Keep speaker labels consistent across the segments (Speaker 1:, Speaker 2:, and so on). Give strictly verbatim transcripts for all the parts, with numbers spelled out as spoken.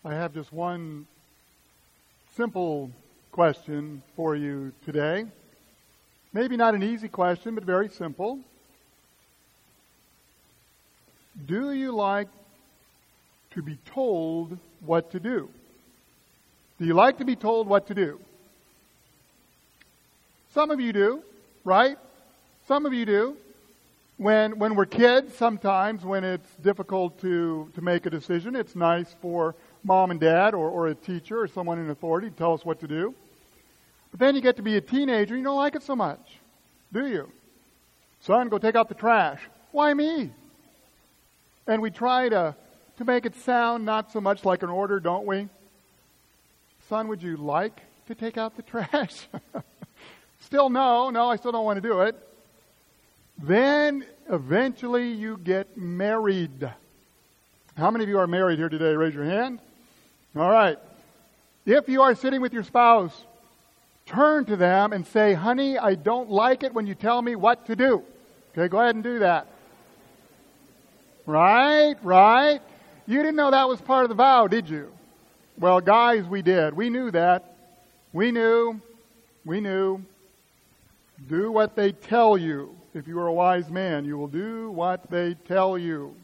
Speaker 1: I have just one simple question for you today. Maybe not an easy question, but very simple. Do you like to be told what to do? Do you like to be told what to do? Some of you do, right? Some of you do. When when we're kids, sometimes when it's difficult to, to make a decision, it's nice for mom and dad or, or a teacher or someone in authority to tell us what to do. But then you get to be a teenager, you don't like it so much, do you? Son, go take out the trash. Why me? And we try to, to make it sound not so much like an order, don't we? Son, would you like to take out the trash? Still no, no, I still don't want to do it. Then eventually you get married. How many of you are married here today? Raise your hand. All right. If you are sitting with your spouse, turn to them and say, honey, I don't like it when you tell me what to do. Okay, go ahead and do that. Right, right. You didn't know that was part of the vow, did you? Well, guys, we did. We knew that. We knew. We knew. Do what they tell you. If you are a wise man, you will do what they tell you.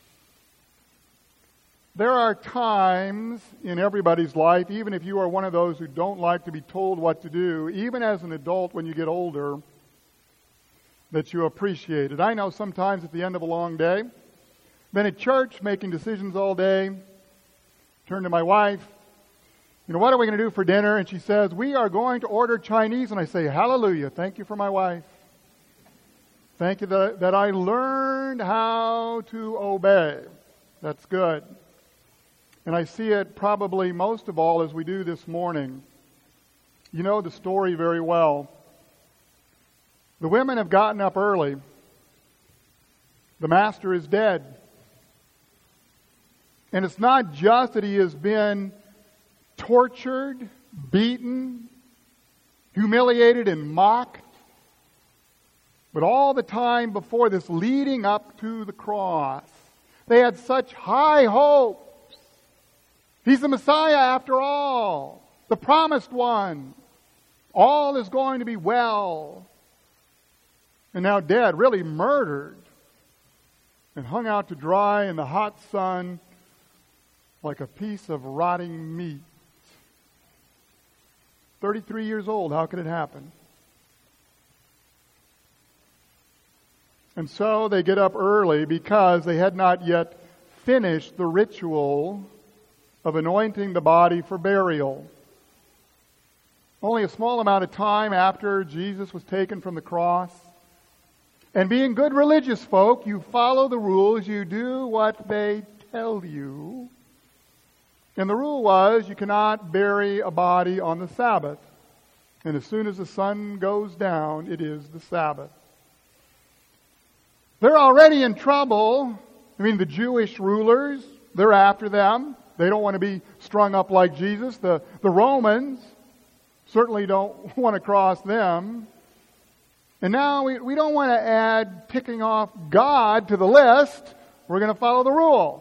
Speaker 1: There are times in everybody's life, even if you are one of those who don't like to be told what to do, even as an adult when you get older, that you appreciate it. I know sometimes at the end of a long day, been at church making decisions all day, turn to my wife, you know, what are we going to do for dinner? And she says, we are going to order Chinese. And I say, hallelujah, thank you for my wife. Thank you that, that I learned how to obey. That's good. And I see it probably most of all as we do this morning. You know the story very well. The women have gotten up early. The master is dead. And it's not just that he has been tortured, beaten, humiliated, and mocked, but all the time before this, leading up to the cross, they had such high hopes. He's the Messiah after all, the promised one. All is going to be well. And now dead, really murdered, and hung out to dry in the hot sun like a piece of rotting meat. thirty-three years old, how could it happen? And so they get up early because they had not yet finished the ritual of anointing the body for burial. Only a small amount of time after Jesus was taken from the cross. And being good religious folk, you follow the rules, you do what they tell you. And the rule was you cannot bury a body on the Sabbath. And as soon as the sun goes down, it is the Sabbath. They're already in trouble. I mean, the Jewish rulers, they're after them. They don't want to be strung up like Jesus. The, the Romans certainly don't want to cross them. And now we, we don't want to add ticking off God to the list. We're going to follow the rule.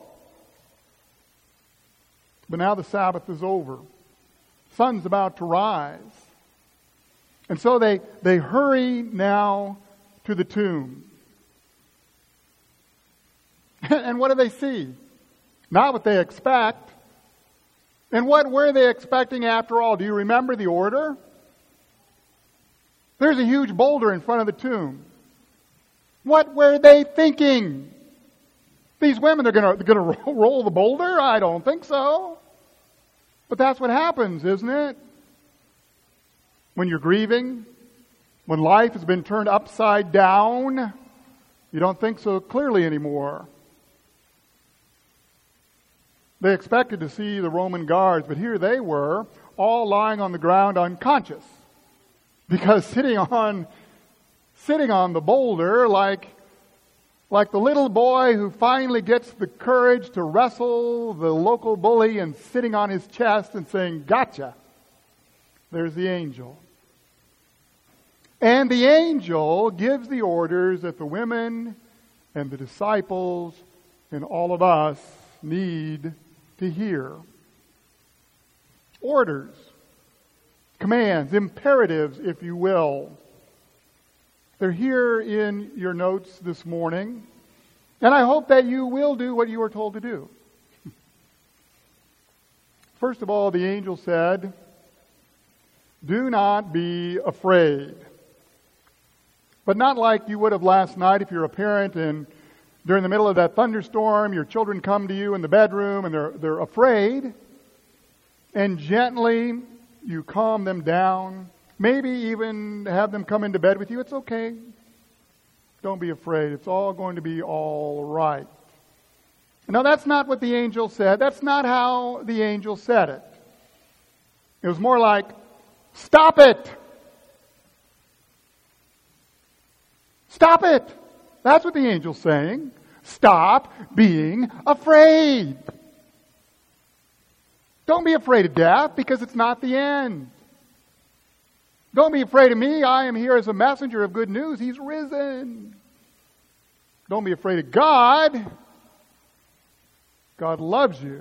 Speaker 1: But now the Sabbath is over. Sun's about to rise. And so they, they hurry now to the tomb. And what do they see? Not what they expect. And what were they expecting after all? Do you remember the order? There's a huge boulder in front of the tomb. What were they thinking? These women are going to going to roll the boulder? I don't think so. But that's what happens, isn't it? When you're grieving, when life has been turned upside down, you don't think so clearly anymore. They expected to see the Roman guards, but here they were, all lying on the ground unconscious. Because sitting on sitting on the boulder like like the little boy who finally gets the courage to wrestle the local bully and sitting on his chest and saying, gotcha. There's the angel. And the angel gives the orders that the women and the disciples and all of us need to hear. orders, commands, imperatives, if you will. They're here in your notes this morning. And I hope that you will do what you are told to do. First of all, the angel said, do not be afraid. But not like you would have last night if you're a parent and during the middle of that thunderstorm, your children come to you in the bedroom and they're, they're afraid. And gently you calm them down. Maybe even have them come into bed with you. It's okay. Don't be afraid. It's all going to be all right. Now, that's not what the angel said. That's not how the angel said it. It was more like, stop it! Stop it! That's what the angel's saying. Stop being afraid. Don't be afraid of death because it's not the end. Don't be afraid of me. I am here as a messenger of good news. He's risen. Don't be afraid of God. God loves you.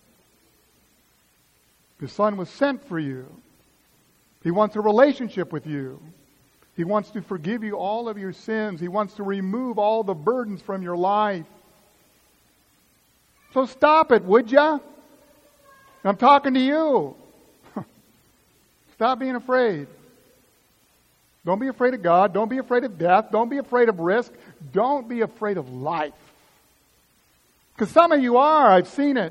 Speaker 1: His Son was sent for you. He wants a relationship with you. He wants to forgive you all of your sins. He wants to remove all the burdens from your life. So stop it, would ya? I'm talking to you. Stop being afraid. Don't be afraid of God. Don't be afraid of death. Don't be afraid of risk. Don't be afraid of life. Because some of you are. I've seen it.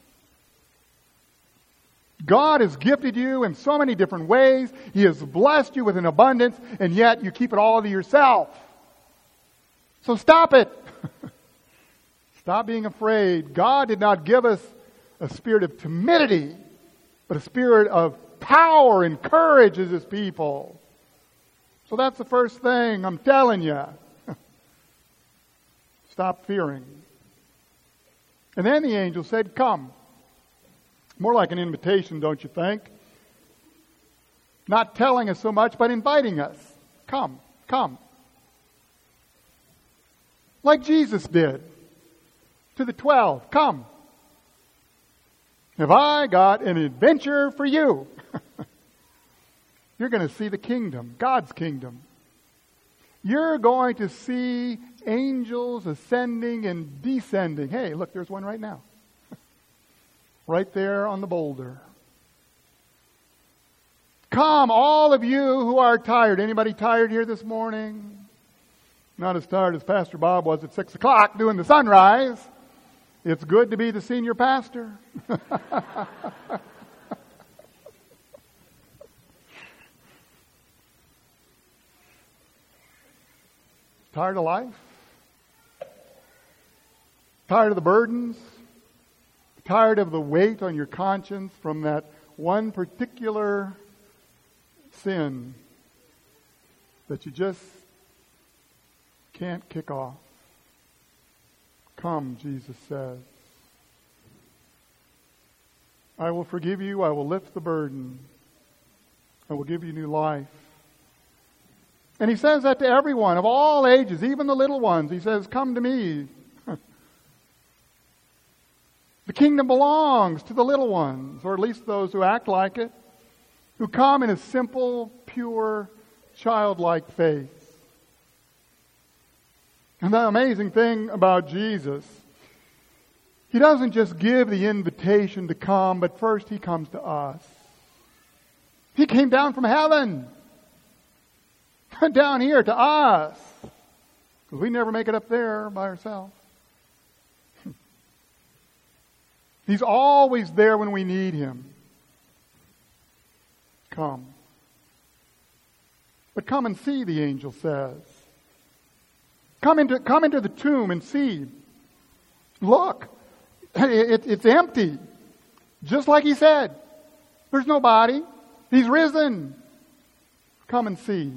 Speaker 1: God has gifted you in so many different ways. He has blessed you with an abundance, and yet you keep it all to yourself. So stop it. Stop being afraid. God did not give us a spirit of timidity, but a spirit of power and courage as His people. So that's the first thing I'm telling you. Stop fearing. And then the angel said, come. More like an invitation, don't you think? Not telling us so much, but inviting us. Come, come. Like Jesus did to the twelve. Come. Have I got an adventure for you? You're going to see the kingdom, God's kingdom. You're going to see angels ascending and descending. Hey, look, there's one right now. Right there on the boulder. Come, all of you who are tired. Anybody tired here this morning? Not as tired as Pastor Bob was at six o'clock doing the sunrise. It's good to be the senior pastor. Tired of life? Tired of the burdens? Tired of the weight on your conscience from that one particular sin that you just can't kick off? Come, Jesus says. I will forgive you. I will lift the burden. I will give you new life. And He says that to everyone of all ages, even the little ones. He says, come to me. The kingdom belongs to the little ones, or at least those who act like it, who come in a simple, pure, childlike faith. And the amazing thing about Jesus, He doesn't just give the invitation to come, but first He comes to us. He came down from heaven, down here to us, because we never make it up there by ourselves. He's always there when we need Him. Come. But come and see, the angel says. Come into, come into the tomb and see. Look, it, it's empty. Just like He said. There's no body. He's risen. Come and see.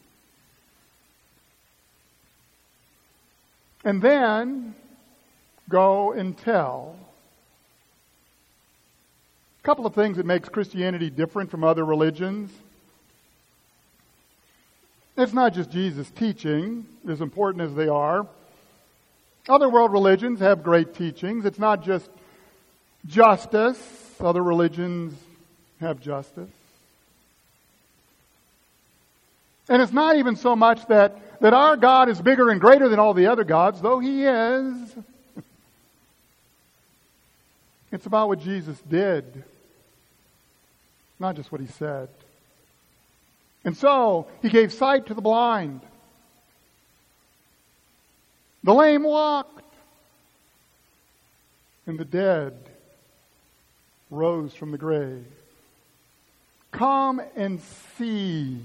Speaker 1: And then go and tell. A couple of things that makes Christianity different from other religions. It's not just Jesus' teaching, as important as they are. Other world religions have great teachings. It's not just justice. Other religions have justice. And it's not even so much that, that our God is bigger and greater than all the other gods, though He is. It's about what Jesus did, not just what He said. And so, He gave sight to the blind. The lame walked. And the dead rose from the grave. Come and see.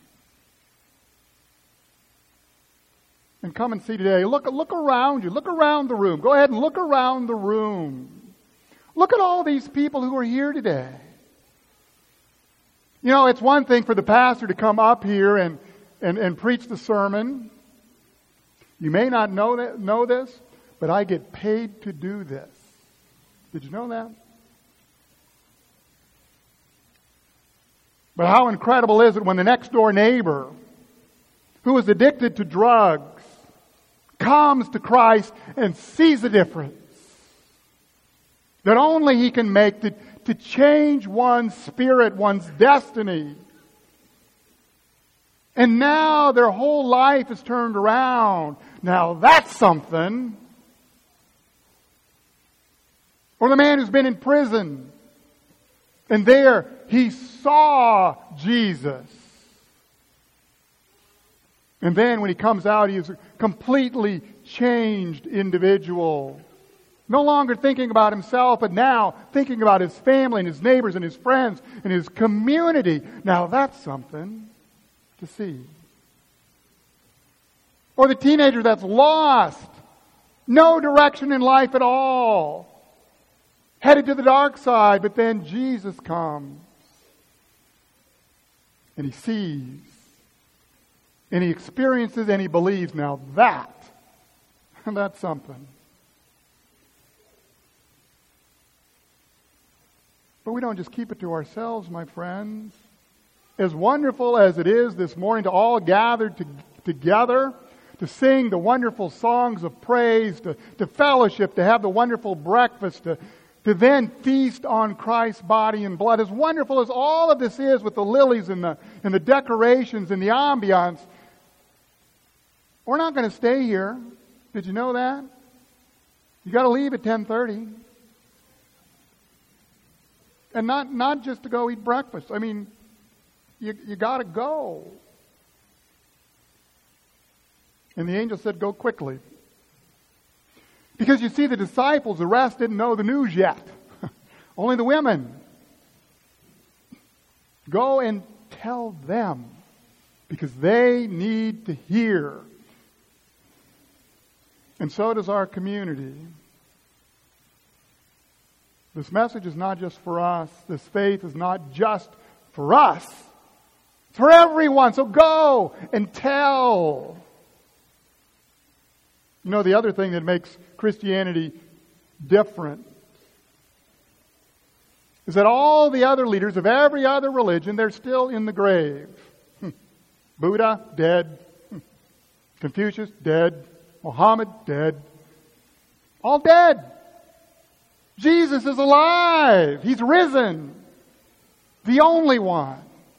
Speaker 1: And come and see today. Look, look around you. Look around the room. Go ahead and look around the room. Look at all these people who are here today. You know, it's one thing for the pastor to come up here and, and, and preach the sermon. You may not know that, know this, but I get paid to do this. Did you know that? But how incredible is it when the next door neighbor, who is addicted to drugs, comes to Christ and sees the difference that only He can make to, to change one's spirit, one's destiny. And now their whole life is turned around. Now that's something. Or the man who's been in prison, and there he saw Jesus. And then when he comes out, he is a completely changed individual. No longer thinking about himself, but now thinking about his family and his neighbors and his friends and his community. Now that's something to see. Or the teenager that's lost. No direction in life at all. Headed to the dark side, but then Jesus comes. And he sees. And he experiences and he believes. Now that, that's something. But we don't just keep it to ourselves, my friends. As wonderful as it is this morning to all gather to, together, to sing the wonderful songs of praise, to, to fellowship, to have the wonderful breakfast, to, to then feast on Christ's body and blood. As wonderful as all of this is with the lilies and the, and the decorations and the ambiance, we're not going to stay here. Did you know that? You got to leave at ten thirty. And not, not just to go eat breakfast. I mean, you, you got to go. And the angel said, go quickly. Because you see, the disciples, the rest didn't know the news yet. Only the women. Go and tell them. Because they need to hear. And so does our community. This message is not just for us. This faith is not just for us. It's for everyone. So go and tell. You know, the other thing that makes Christianity different is that all the other leaders of every other religion, they're still in the grave. Buddha, dead. Confucius, dead. Muhammad, dead. All dead. Jesus is alive. He's risen. The only one.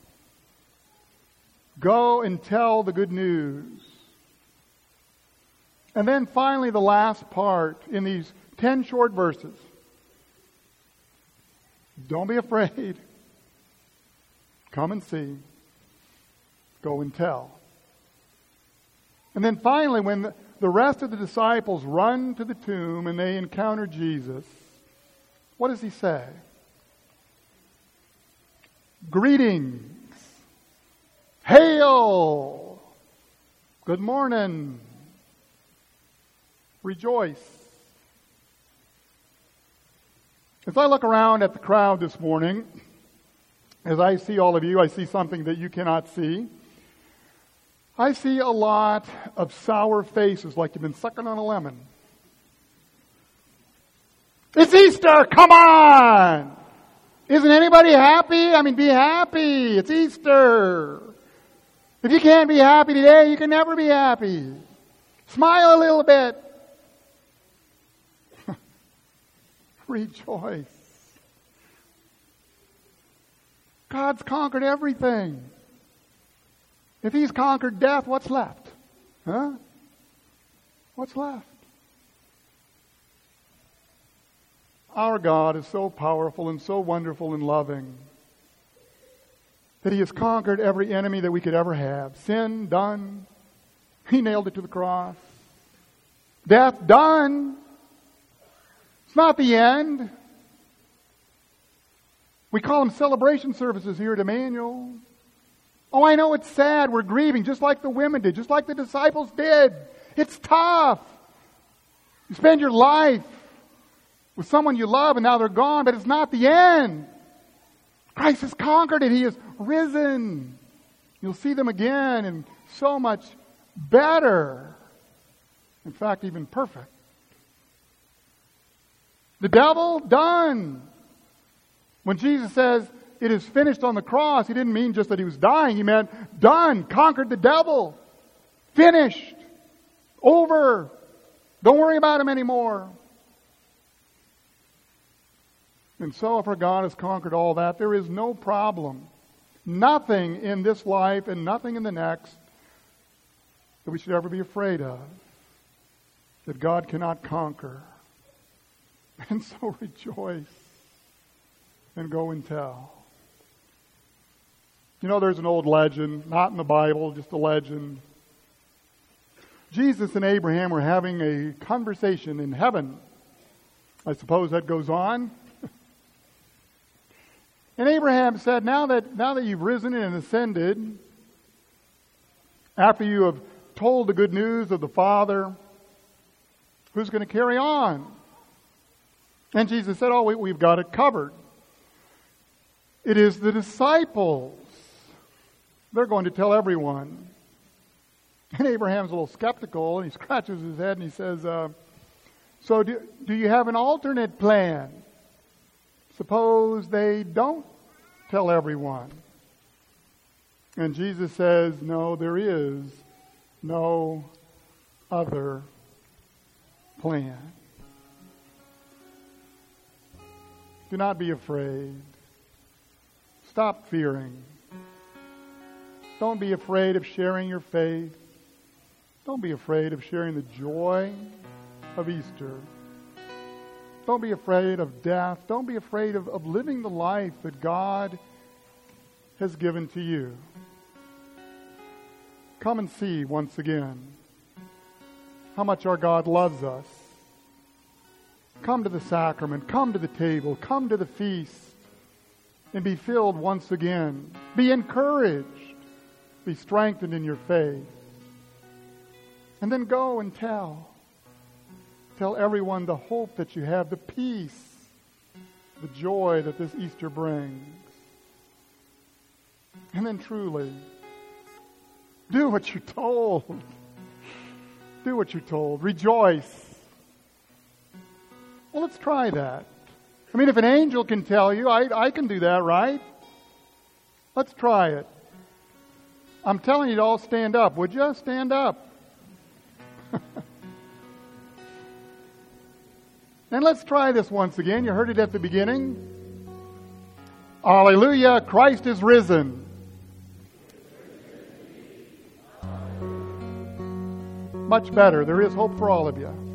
Speaker 1: Go and tell the good news. And then finally the last part in these ten short verses. Don't be afraid. Come and see. Go and tell. And then finally, when the, the rest of the disciples run to the tomb and they encounter Jesus, what does he say? Greetings. Hail. Good morning. Rejoice. As I look around at the crowd this morning, as I see all of you, I see something that you cannot see. I see a lot of sour faces like you've been sucking on a lemon. It's Easter! Come on! Isn't anybody happy? I mean, be happy. It's Easter. If you can't be happy today, you can never be happy. Smile a little bit. Rejoice. God's conquered everything. If He's conquered death, what's left? Huh? What's left? Our God is so powerful and so wonderful and loving that He has conquered every enemy that we could ever have. Sin, done. He nailed it to the cross. Death, done. It's not the end. We call them celebration services here at Emmanuel. Oh, I know it's sad. We're grieving just like the women did, just like the disciples did. It's tough. You spend your life with someone you love and now they're gone, but it's not the end. Christ has conquered it. He has risen. You'll see them again and so much better. In fact, even perfect. The devil, done. When Jesus says it is finished on the cross, He didn't mean just that He was dying. He meant done, conquered the devil. Finished. Over. Don't worry about him anymore. And so if our God has conquered all that, there is no problem. Nothing in this life and nothing in the next that we should ever be afraid of that God cannot conquer. And so rejoice and go and tell. You know, there's an old legend, not in the Bible, just a legend. Jesus and Abraham were having a conversation in heaven. I suppose that goes on. And Abraham said, now that, now that you've risen and ascended, after you have told the good news of the Father, who's going to carry on? And Jesus said, oh, we, we've got it covered. It is the disciples. They're going to tell everyone. And Abraham's a little skeptical, and he scratches his head and he says, uh, so do, do you have an alternate plan? Suppose they don't tell everyone. And Jesus says, no, there is no other plan. Do not be afraid. Stop fearing. Don't be afraid of sharing your faith. Don't be afraid of sharing the joy of Easter. Don't be afraid of death. Don't be afraid of, of living the life that God has given to you. Come and see once again how much our God loves us. Come to the sacrament. Come to the table. Come to the feast. And be filled once again. Be encouraged. Be strengthened in your faith. And then go and tell. Tell everyone the hope that you have, the peace, the joy that this Easter brings. And then truly, do what you're told. Do what you're told. Rejoice. Well, let's try that. I mean, if an angel can tell you, I, I can do that, right? Let's try it. I'm telling you to all stand up. Would you stand up? And let's try this once again. You heard it at the beginning. Hallelujah, Christ is risen. Much better. There is hope for all of you.